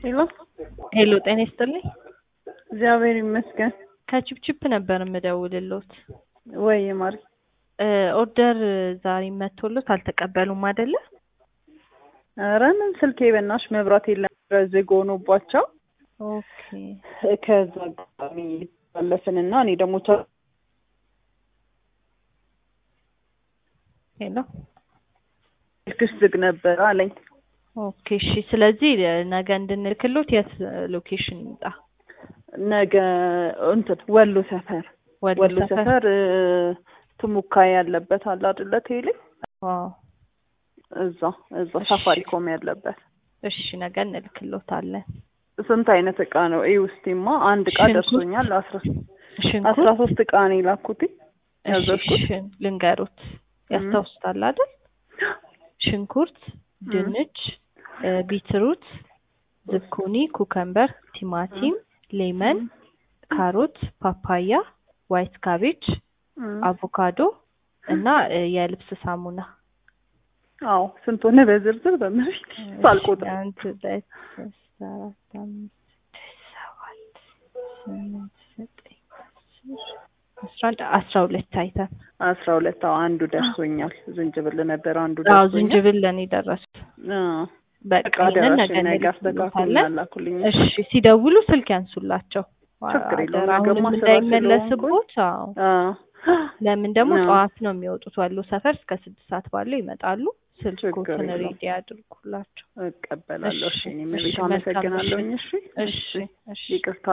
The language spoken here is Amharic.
ሄሎ ሄሎ ጤና ይስጥልኝ። እግዚአብሔር ይመስገን። ከቺፕቺፕ ነበር የምደውልልዎት። ወይ ማሪ ኦርደር ዛሬ መጥቶልዎት አልተቀበሉም አይደለ? ኧረ ምን ስልኬ በእናትሽ መብራት የለም ዝግ ሆኖባቸው። ኦኬ ከዛ አጋጣሚ ባለፍንና እኔ ደግሞ ሄሎ ስልክሽ ዝግ ነበር አለኝ። ኦኬ እሺ። ስለዚህ ነገ እንድንልክልዎት የት ሎኬሽን ይምጣ? ነገ እንትን ወሎ ሰፈር ወሎ ሰፈር ትሙካ ያለበት አለ አይደለ? ቴሌ አዎ፣ እዛ ሳፋሪኮም ያለበት። እሺ ነገ እንልክልዎታለን። ስንት አይነት እቃ ነው? እስቲማ አንድ እቃ ደርሶኛል። 13 እቃ ነው የላኩት ያዘዝኩት። ልንገሮት ያስታውሱታል አይደል? ሽንኩርት፣ ድንች፣ ቢትሩት፣ ዝኩኒ፣ ኩከምበር፣ ቲማቲም፣ ሌመን፣ ካሮት፣ ፓፓያ፣ ዋይት ካቤጅ፣ አቮካዶ እና የልብስ ሳሙና። አዎ ስንት ሆነ በዝርዝር በመሪት ሳልቆጥር? 12 አይተን 12 አንዱ ደርሶኛል። ዝንጅብል ነበር አንዱ ደርሶኛል። አዎ ዝንጅብል ለኔ ደረሰ። በቃ ነገ አስተካክሉልኝ። እሺ ሲደውሉ ስልክ ያንሱላቸው። ችግር የለውም። አሁንም እንዳይመለስቦት። አዎ ለምን ደግሞ ጠዋት ነው የሚወጡት። ወሎ ሰፈር እስከ 6 ሰዓት ባለው ይመጣሉ። ስልኮትን ሬዲ አድርጉላቸው። እቀበላለሁ። እሺ እኔ አመሰግናለሁ። እሺ ይቅርታ